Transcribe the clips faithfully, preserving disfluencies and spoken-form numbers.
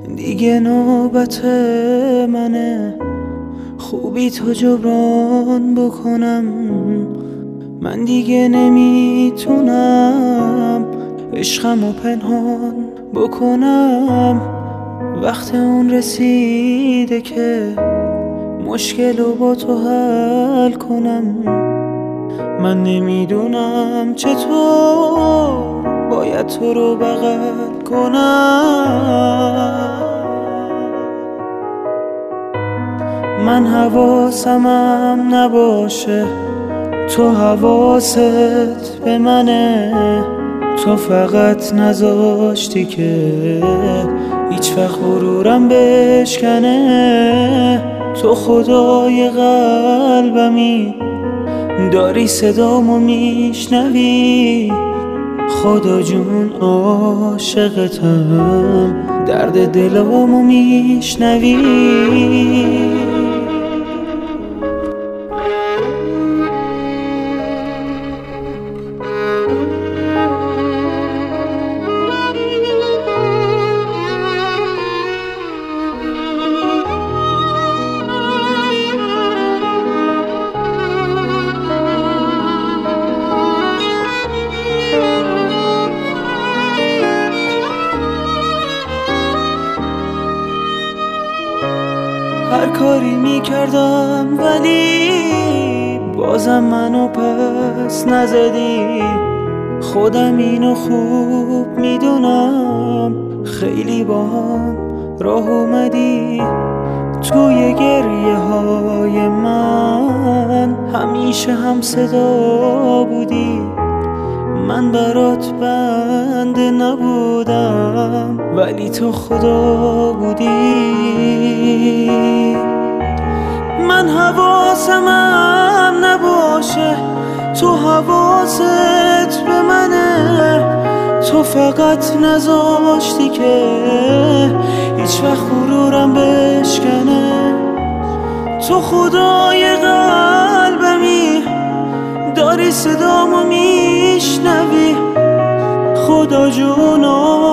دیگه نوبت منه خوبی تو جبران بکنم. من دیگه نمیتونم عشقمو پنهان بکنم. وقت اون رسیده که مشکلو با تو حل کنم. من نمیدونم چطور باید تو رو بغل کنم. من حواسمم نباشه تو حواست به منه. تو فقط نذاشتی که هیچ وقت غرورم بشکنه. تو خدای قلبمی داری صدامو میشنوی. خدا جون عاشقتم درد دلامو میشنوی. هر کاری میکردم ولی بازم منو پس نزدی. خودم اینو خوب میدونم خیلی باهم راه اومدی. توی گریه های من همیشه هم صدا بودی. من برات بنده نبودم ولی تو خدا بودی. من حواسمم نباشه تو حواست به منه. تو فقط نذاشتی که هیچ وقت غرورم بشکنه. تو خدای قلبمی داری صدامو میشنوی. خدا جون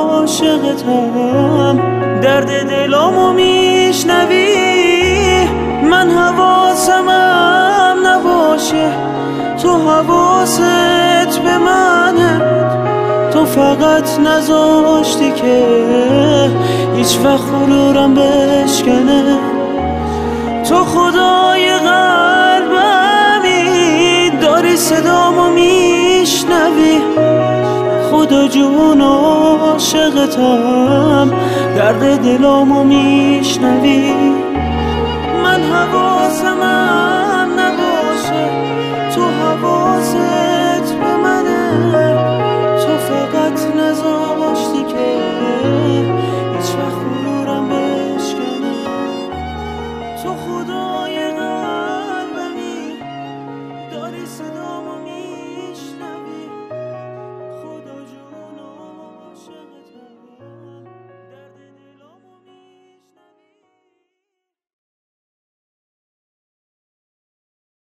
عاشقتم درد دلامو میشنوی. من حواسمم نباشه تو حواست به منه. تو فقط نذاشتی که هیچ وقت غرورم بشکنه. تو خدای قلبمی داری صدامو میشنوی. خدا جون عاشقتم درد دلامو میشنوی. من حواسمم نباشه تو حواست به منه. تو فقط نذار